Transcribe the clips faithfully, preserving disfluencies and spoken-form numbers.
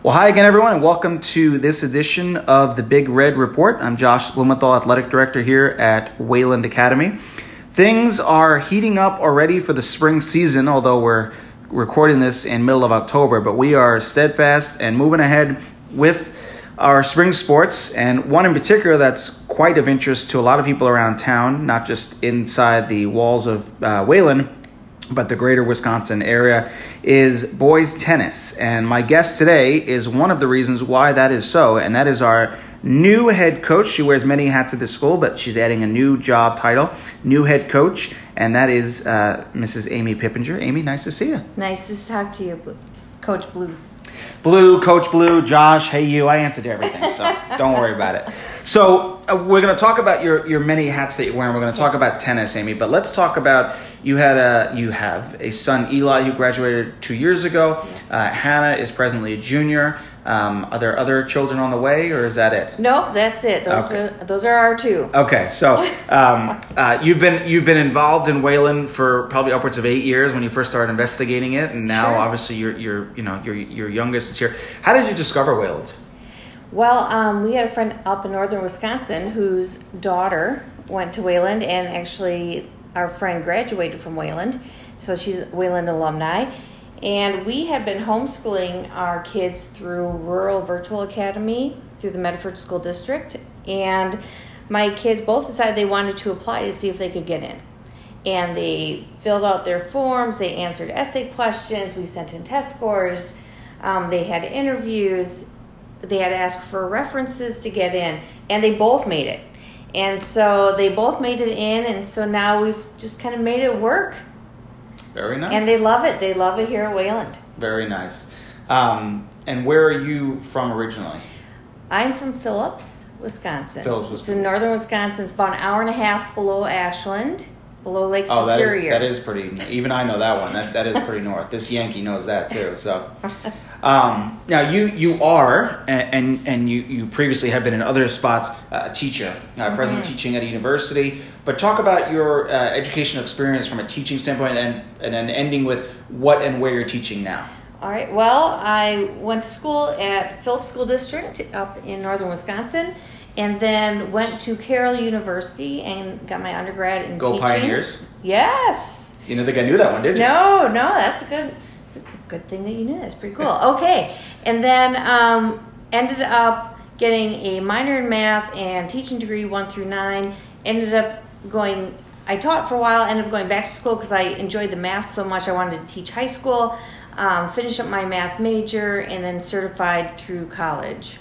Well, hi again, everyone, and welcome to this edition of the Big Red Report. I'm Josh Blumenthal, Athletic Director here at Wayland Academy. Things are heating up already for the spring season, although we're recording this in middle of October, but we are steadfast and moving ahead with our spring sports, and one in particular that's quite of interest to a lot of people around town, not just inside the walls of uh, Wayland, but the greater Wisconsin area, is boys tennis. And my guest today is one of the reasons why that is so, and that is our new head coach. She wears many hats at the school, but she's adding a new job title, new head coach, and that is uh, Missus Amy Pippinger. Amy, nice to see you. Nice to talk to you, Coach Blue. Blue, Coach Blue, Josh, hey you, I answered everything, so don't worry about it. So uh, we're going to talk about your, your many hats that you're wearing. We're going to talk about tennis, Amy, but let's talk about, you had a you have a son, Eli, who graduated two years ago. Yes. Uh, Hannah is presently a junior. Um, are there other children on the way, or is that it? Nope, that's it. Those Okay. are those are our two. Okay, so um, uh, you've been you've been involved in Wayland for probably upwards of eight years when you first started investigating it, and now Sure. obviously your your you know your your youngest is here. How did you discover Wayland? Well, um, we had a friend up in northern Wisconsin whose daughter went to Wayland, and actually our friend graduated from Wayland, so she's a Wayland alumni. And we had been homeschooling our kids through Rural Virtual Academy through the Medford School District. And my kids both decided they wanted to apply to see if they could get in. And they filled out their forms, they answered essay questions, we sent in test scores, um, they had interviews, they had to ask for references to get in, and they both made it. And so they both made it in, and so now we've just kind of made it work. Very nice. And they love it. They love it here at Wayland. Very nice. Um, and where are you from originally? I'm from Phillips, Wisconsin. Phillips, It's Wisconsin. in northern Wisconsin. It's about an hour and a half below Ashland, below Lake Oh, that is Superior. that is pretty. Even I know that one. That that is pretty north. This Yankee knows that too. So, um, now you you are and and, and you, you previously have been in other spots uh, a teacher, uh, presently Mm-hmm. teaching at a university. But talk about your uh, educational experience from a teaching standpoint, and and then ending with what and where you're teaching now. All right. Well, I went to school at Phillips School District up in northern Wisconsin, and then went to Carroll University and got my undergrad in Go teaching. Pioneers! Yes. You didn't think I knew that one, did you? No, no, that's a good, that's a good thing that you knew. That's pretty cool. Okay, and then um, ended up getting a minor in math and teaching degree one through nine. Ended up going. I taught for a while. Ended up going back to school because I enjoyed the math so much. I wanted to teach high school. Um, finished up my math major and then certified through college.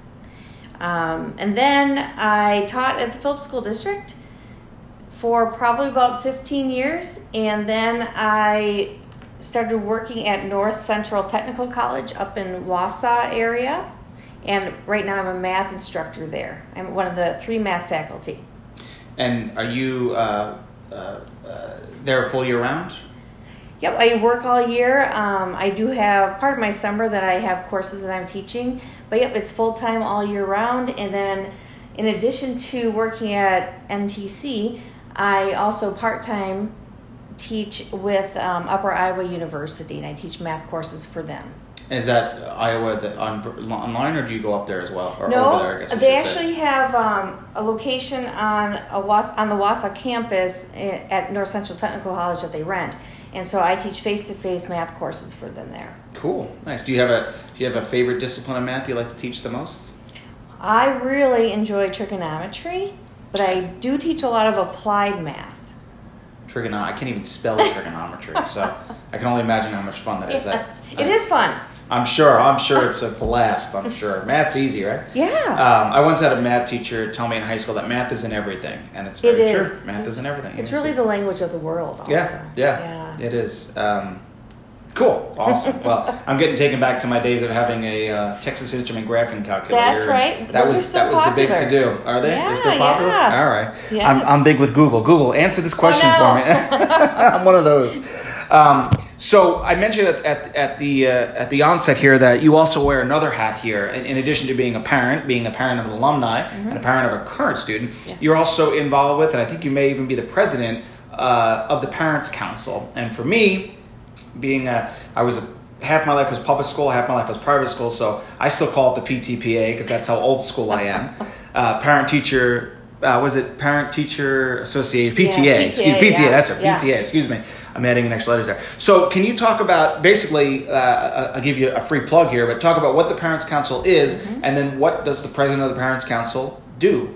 Um, and then I taught at the Phillips School District for probably about fifteen years, and then I started working at North Central Technical College up in Wausau area, and right now I'm a math instructor there. I'm one of the three math faculty. And are you uh, uh, uh, there full year round? Yep, I work all year. Um, I do have part of my summer that I have courses that I'm teaching, but yep, it's full-time all year round. And then in addition to working at N T C, I also part-time teach with um, Upper Iowa University, and I teach math courses for them. Is that Iowa the, on, online, or do you go up there as well? Or No, over there, I guess I they should say. actually have um, a location on a Was- on the Wausau campus i- at North Central Technical College that they rent, and so I teach face-to-face math courses for them there. Cool, nice. Do you have a do you have a favorite discipline of math you like to teach the most? I really enjoy trigonometry, but I do teach a lot of applied math. Trigonometry. I can't even spell trigonometry, so I can only imagine how much fun that is. Yes, I, it is fun. I'm sure. I'm sure it's a blast. I'm sure. Math's easy, right? Yeah. Um, I once had a math teacher tell me in high school that math is in everything, and it's very It true. is. Math It's- is in everything. It's Yes, really it- the language of the world also. Yeah, yeah, Yeah. it is. Um, cool, awesome. Well, I'm getting taken back to my days of having a uh, Texas Instrument graphing calculator. That's right. That Those was are still that was the big popular. to do. Are they? Yeah, They're still popular. yeah. All right. Yes. I'm I'm big with Google. Google, answer this question Oh, no. for me. I'm one of those. Um, so I mentioned at, at, at the uh, at the onset here that you also wear another hat here. In, in addition to being a parent, being a parent of an alumni Mm-hmm. and a parent of a current student, Yes. you're also involved with, and I think you may even be the president uh, of the Parents Council. And for me, being a, I was a half my life was public school, half my life was private school, so I still call it the P T P A because that's how old school I am. Uh, parent teacher, uh, was it Parent Teacher Association? P T A, yeah, excuse me, P T A, yeah. that's right, yeah. P T A, excuse me. I'm adding an extra letters there. So can you talk about, basically, uh, I'll give you a free plug here, but talk about what the Parents Council is, mm-hmm. and then what does the president of the Parents Council do?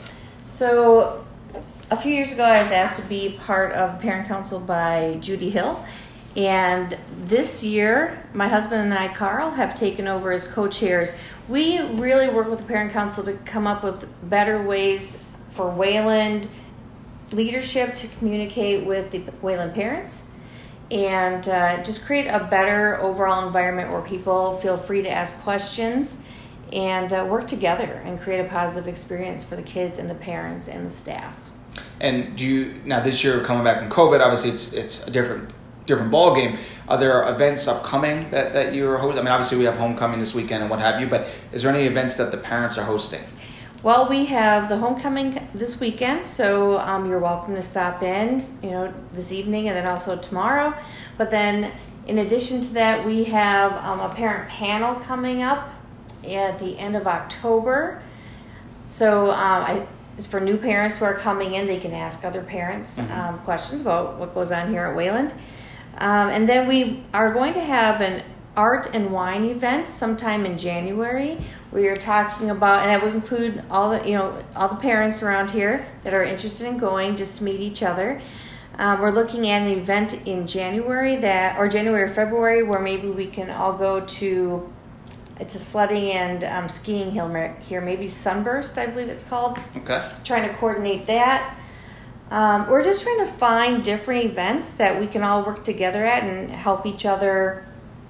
So a few years ago, I was asked to be part of the Parent Council by Judy Hill. And this year, my husband and I, Carl, have taken over as co-chairs. We really work with the Parent Council to come up with better ways for Wayland leadership to communicate with the Wayland parents and uh, just create a better overall environment where people feel free to ask questions and uh, work together and create a positive experience for the kids and the parents and the staff. And do you, now this year coming back from COVID, obviously it's it's a different different ball game. Are there events upcoming that, that you're hosting? I mean, obviously we have homecoming this weekend and what have you, but is there any events that the parents are hosting? Well, we have the homecoming this weekend, so um, you're welcome to stop in, you know, this evening and then also tomorrow. But then, in addition to that, we have um, a parent panel coming up at the end of October. So um, I, it's for new parents who are coming in. They can ask other parents mm-hmm. um, questions about what goes on here at Wayland. Um, and then we are going to have an art and wine event sometime in January where you're talking about, and that would include all the, you know, all the parents around here that are interested in going just to meet each other. Um, we're looking at an event in January that, or January or February, where maybe we can all go to, it's a sledding and um, skiing hill here, maybe Sunburst, I believe it's called. Okay. Trying to coordinate that. Um, we're just trying to find different events that we can all work together at and help each other,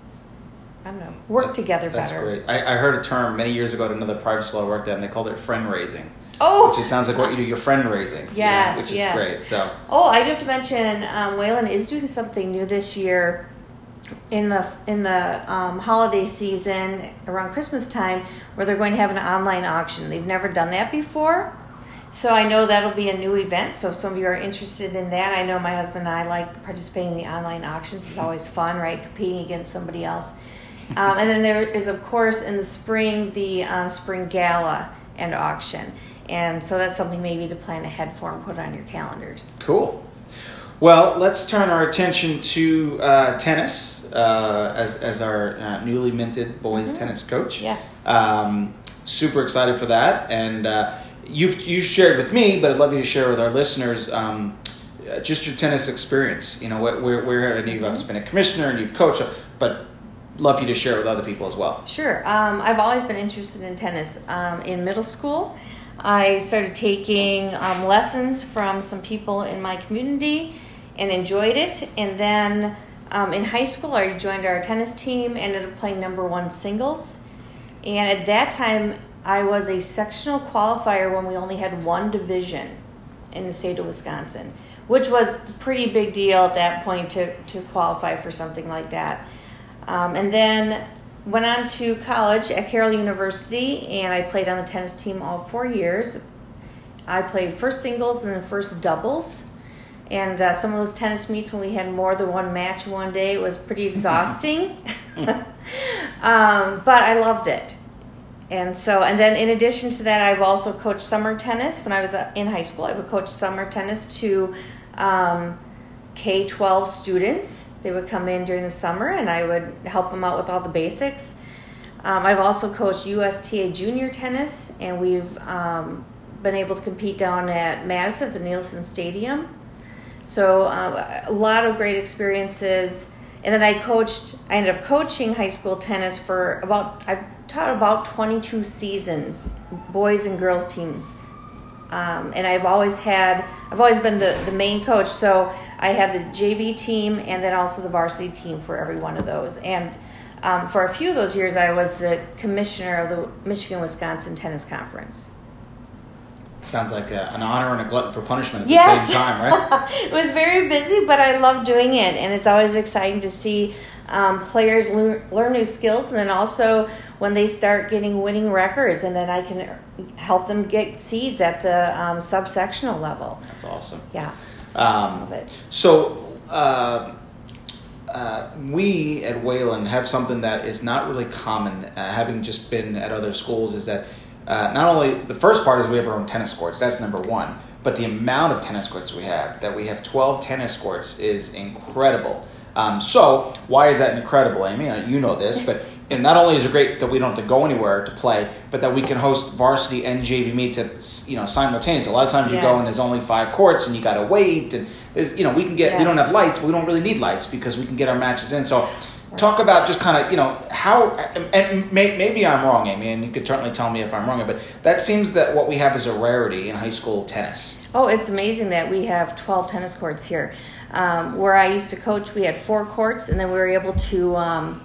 I don't know, work that, together that's better. That's great. I, I heard a term many years ago at another private school I worked at, and they called it friend raising. Oh! Which it sounds like what you do, you're friend raising. Yes, you know, which is yes. great. So. Oh, I do have to mention, um, Wayland is doing something new this year in the in the um, holiday season around Christmas time, where they're going to have an online auction. They've never done that before. So I know that'll be a new event. So if some of you are interested in that, I know my husband and I like participating in the online auctions. It's always fun, right? Competing against somebody else. Um, and then there is, of course, in the spring, the um, spring gala and auction. And so that's something maybe to plan ahead for and put on your calendars. Cool. Well, let's turn our attention to uh, tennis uh, as, as our uh, newly minted boys mm-hmm. tennis coach. Yes. Um, super excited for that. And uh, you've, you shared with me, but I'd love you to share with our listeners um, just your tennis experience. You know, where, where, and you've mm-hmm. been a commissioner and you've coached, but love you to share with other people as well. Sure. Um, I've always been interested in tennis. Um, in middle school, I started taking um, lessons from some people in my community and enjoyed it. And then um, in high school, I joined our tennis team, ended up playing number one singles. And at that time, I was a sectional qualifier when we only had one division in the state of Wisconsin, which was a pretty big deal at that point to, to qualify for something like that. Um, and then went on to college at Carroll University, and I played on the tennis team all four years. I played first singles and then first doubles. And uh, some of those tennis meets when we had more than one match one day was pretty exhausting. um, but I loved it. And so, and then in addition to that, I've also coached summer tennis. When I was in high school, I would coach summer tennis to um, K twelve students. They would come in during the summer, and I would help them out with all the basics. Um, I've also coached U S T A junior tennis, and we've um, been able to compete down at Madison at the Nielsen Stadium. So um, a lot of great experiences. And then I coached, I ended up coaching high school tennis for about, I've taught about twenty-two seasons, boys and girls teams. Um, and I've always had, I've always been the, the main coach. So I have the J V team and then also the varsity team for every one of those. And um, for a few of those years, I was the commissioner of the Michigan-Wisconsin Tennis Conference. Sounds like a, an honor and a glutton for punishment at yes. the same time, right? It was very busy, but I love doing it. And it's always exciting to see um, players learn, learn new skills. And then also when they start getting winning records, and then I can help them get seeds at the um, subsectional level. That's awesome. Yeah. Um, love it. So uh, uh, we at Wayland have something that is not really common, uh, having just been at other schools, is that uh, not only the first part is we have our own tennis courts. That's number one. But the amount of tennis courts we have, that we have twelve tennis courts, is incredible. Um, so why is that incredible, Amy? You know this, but and not only is it great that we don't have to go anywhere to play, but that we can host varsity and J V meets at, you know, simultaneously. A lot of times you Yes. go and there's only five courts and you got to wait, and there's, you know, we can get Yes. we don't have lights, but we don't really need lights because we can get our matches in. So talk about just kind of, you know, how, and may, maybe I'm wrong, Amy, and you could certainly tell me if I'm wrong, but that seems that what we have is a rarity in high school tennis. Oh, it's amazing that we have twelve tennis courts here. Um, where I used to coach, we had four courts, and then we were able to um,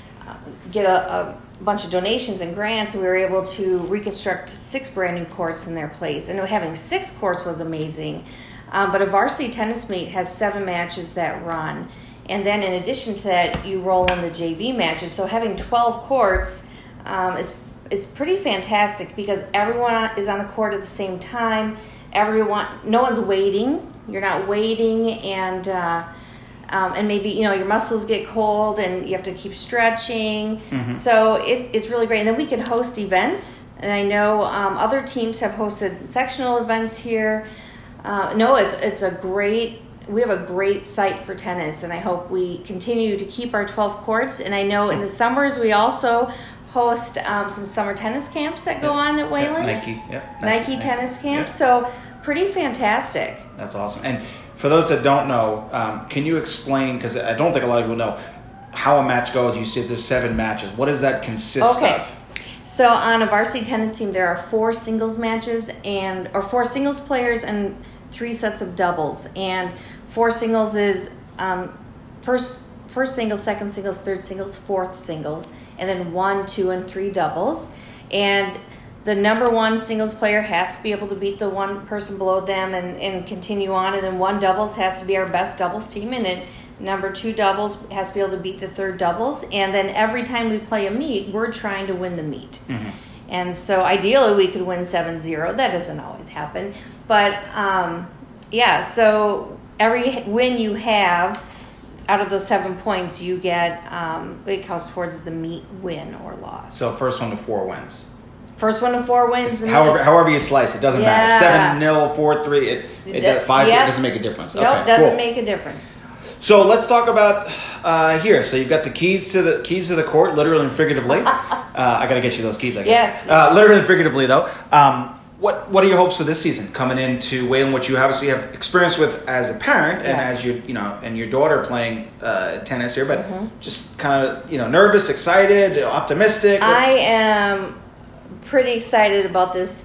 get a, a bunch of donations and grants, and we were able to reconstruct six brand new courts in their place. And having six courts was amazing. Um, but a varsity tennis meet has seven matches that run. And then in addition to that, you roll in the J V matches. So having twelve courts um, is, is pretty fantastic because everyone is on the court at the same time. Everyone, no one's waiting. You're not waiting, and uh, um, and maybe you know your muscles get cold, and you have to keep stretching. Mm-hmm. So it, it's really great. And then we can host events, and I know um, other teams have hosted sectional events here. Uh, no, it's it's a great. We have a great site for tennis, and I hope we continue to keep our twelve courts. And I know in the summers we also host um, some summer tennis camps that go Yep. on at Wayland. Yep. Nike, yep. Nike, Nike tennis camps. Yep. So pretty fantastic. That's awesome. And for those that don't know, um, can you explain, because I don't think a lot of people know, how a match goes? You said there's seven matches. What does that consist okay. of? So on a varsity tennis team, there are four singles matches and or four singles players and three sets of doubles. And four singles is um, first first singles, second singles, third singles, fourth singles, and then one, two, and three doubles. And the number one singles player has to be able to beat the one person below them and, and continue on. And then one doubles has to be our best doubles team. And then number two doubles has to be able to beat the third doubles. And then every time we play a meet, we're trying to win the meet. Mm-hmm. And so ideally we could win seven zero. That doesn't always happen. But um, yeah, so every win you have, out of those seven points, you get, um, it counts towards the meet win or loss. So first one to four wins. First one to four wins. However, however you slice, it doesn't yeah. matter. Seven nil, four three. It, it does, five. Yep. It doesn't make a difference. Nope, okay, doesn't cool. make a difference. So let's talk about uh, here. So you've got the keys to the keys to the court, literally and figuratively. uh, I got to get you those keys, I guess. Yes. Uh, literally and figuratively, though. Um, what What are your hopes for this season coming into Wayland, which you obviously have experience with as a parent and yes. as you you know and your daughter playing uh, tennis here, but mm-hmm. just kind of you know nervous, excited, optimistic. I am pretty excited about this.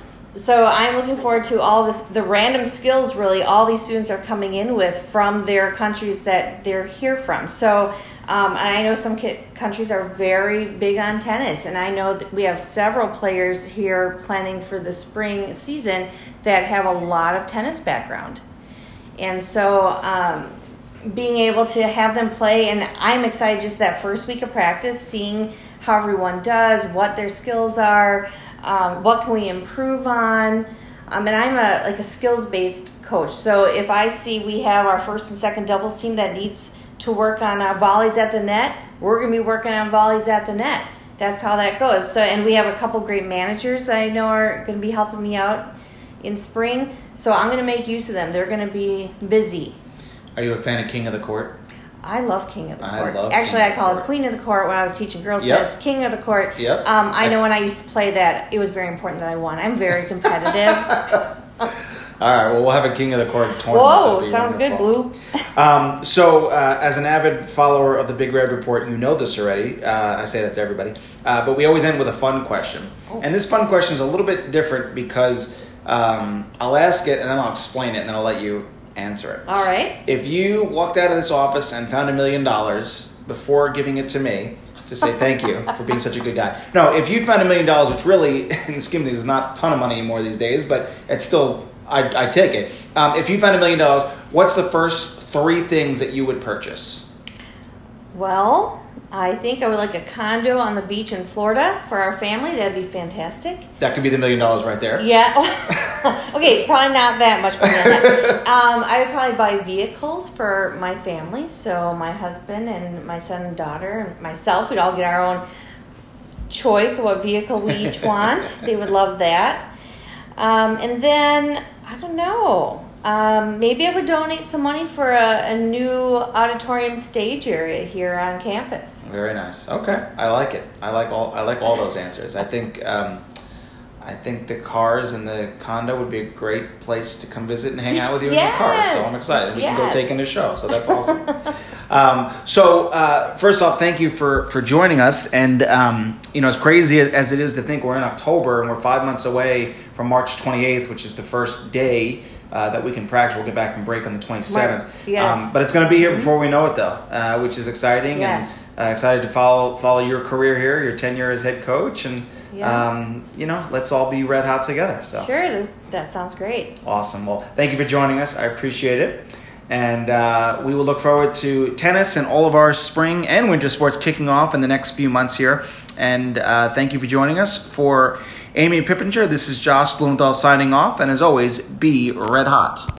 So I'm looking forward to all this, the random skills really all these students are coming in with from their countries that they're here from. So um, and I know some ki- countries are very big on tennis, and I know that we have several players here planning for the spring season that have a lot of tennis background. And so um, being able to have them play, and I'm excited just that first week of practice, seeing how everyone does, what their skills are, um, what can we improve on. Um, and I'm a like a skills-based coach. So if I see we have our first and second doubles team that needs to work on uh, volleys at the net, we're going to be working on volleys at the net. That's how that goes. So, and we have a couple great managers that I know are going to be helping me out in spring. So I'm going to make use of them. They're going to be busy. Are you a fan of King of the Court? I love King of the I Court. love Actually, King I call of it Queen of the Court when I was teaching girls Yep. tennis. King of the Court. Yep. Um, I I- know when I used to play that, it was very important that I won. I'm very competitive. All right, well, we'll have a King of the Court tournament. Whoa, That'd be sounds good, wonderful. Blue. Um, so, uh, as an avid follower of the Big Red Report, you know this already. Uh, I say that to everybody. Uh, but we always end with a fun question. Oh. And this fun question is a little bit different because um, I'll ask it and then I'll explain it and then I'll let you answer it. All right. If you walked out of this office and found a million dollars before giving it to me, to say thank you for being such a good guy. No, if you found a million dollars, which really, in the scheme of things, is not a ton of money anymore these days, but it's still, I, I take it. Um, if you found a million dollars, what's the first three things that you would purchase? Well, I think I would like a condo on the beach in Florida for our family. That'd be fantastic. That could be the million dollars right there. Yeah. Okay, probably not that much money on that. Um, I would probably buy vehicles for my family. So my husband and my son and daughter and myself, we'd all get our own choice of what vehicle we each want. They would love that. Um, and then, I don't know. Um, maybe I would donate some money for a, a new auditorium stage area here on campus. Very nice. Okay, I like it. I like all. I like all those answers. I think. Um, I think the cars and the condo would be a great place to come visit and hang out with you Yes. in your car. So I'm excited. We Yes. can go take in the show. So that's awesome. um, so uh, first off, thank you for, for joining us. And um, you know, as crazy as it is to think we're in October and we're five months away from March twenty-eighth, which is the first day uh, that we can practice. We'll get back from break on the twenty-seventh. Right. Yes. Um, but it's going to be here before we know it, though, uh, which is exciting. Yes. And uh, excited to follow follow your career here, your tenure as head coach, and. Yeah. Um, you know, let's all be red hot together. So Sure, this, that sounds great. awesome. Well, thank you for joining us. I appreciate it. And uh, we will look forward to tennis and all of our spring and winter sports kicking off in the next few months here. And uh, thank you for joining us. For Amy Pippinger, this is Josh Blumenthal signing off. And as always, be red hot.